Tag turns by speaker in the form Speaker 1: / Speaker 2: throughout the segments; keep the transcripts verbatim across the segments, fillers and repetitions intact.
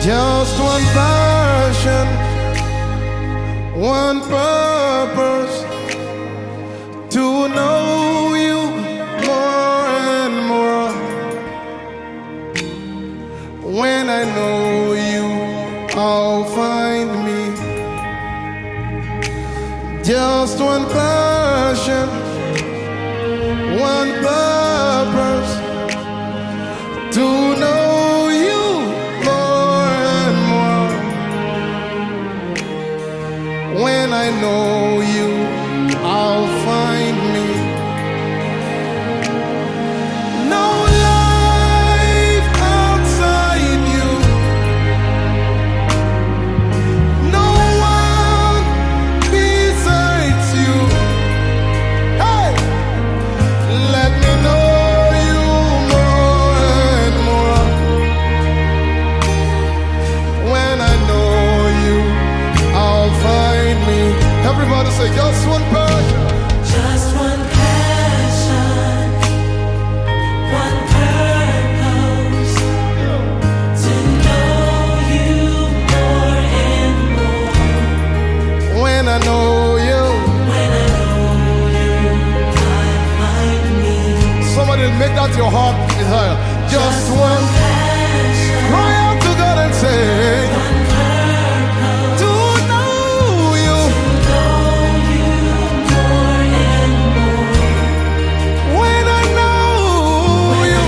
Speaker 1: Just one passion, one purpose, to know you more and more. When I know you, I'll find me. Just one passion, one purpose, to know you more and more. When I know you, I'll find me. No life outside you, no one besides you. Hey, let me know you more and more. When I know you, I'll find me. Everybody say, just one passion.
Speaker 2: Just one passion, one purpose, to know you more and more.
Speaker 1: When I know you,
Speaker 2: When I know you, I'll find me.
Speaker 1: somebody make that your heart desire. Just one.
Speaker 2: passion,
Speaker 1: Cry out to God and say,
Speaker 2: one purpose,
Speaker 1: to know you.
Speaker 2: know you more and more.
Speaker 1: When I know you,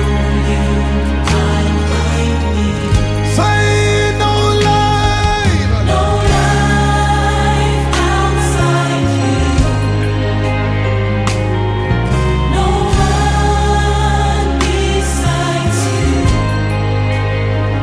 Speaker 2: I'll find me.
Speaker 1: say no life.
Speaker 2: No life outside you, no one besides you.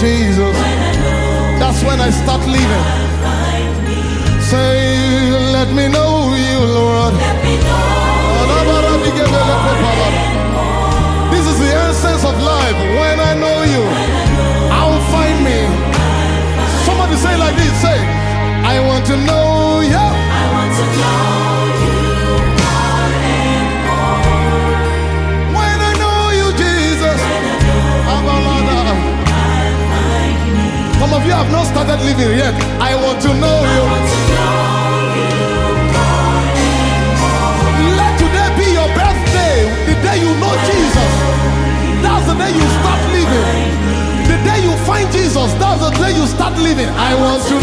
Speaker 1: Jesus, that's when I start living. Say, let me know you, Lord. This is the essence of life. When I know you, I'll find me. Somebody say like this, say, I want to know you.
Speaker 2: I want to know you more and more.
Speaker 1: When I know you, Jesus, some of you have not started living yet. I want to know
Speaker 2: I
Speaker 1: you.
Speaker 2: want to know you more and more.
Speaker 1: Let today be your birthday. The day you know Jesus, that's the day you start living. The day you find Jesus, that's the day you start living. I want to